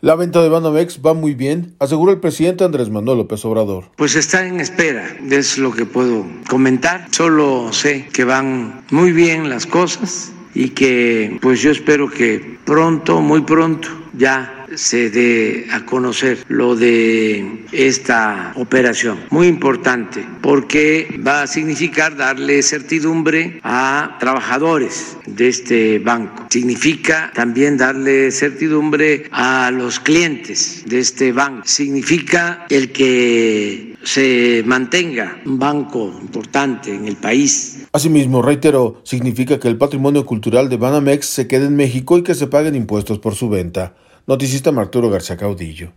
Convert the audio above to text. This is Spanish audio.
La venta de Banamex va muy bien, aseguró el presidente Andrés Manuel López Obrador. Pues está en espera, es lo que puedo comentar. Solo sé que van muy bien las cosas y que pues yo espero que pronto, muy pronto, ya se dé a conocer lo de esta operación. Muy importante porque va a significar darle certidumbre a trabajadores de este banco. Significa también darle certidumbre a los clientes de este banco. Significa el que se mantenga un banco importante en el país. Asimismo, reiteró, significa que el patrimonio cultural de Banamex se quede en México y que se paguen impuestos por su venta. Noticista Arturo García Caudillo.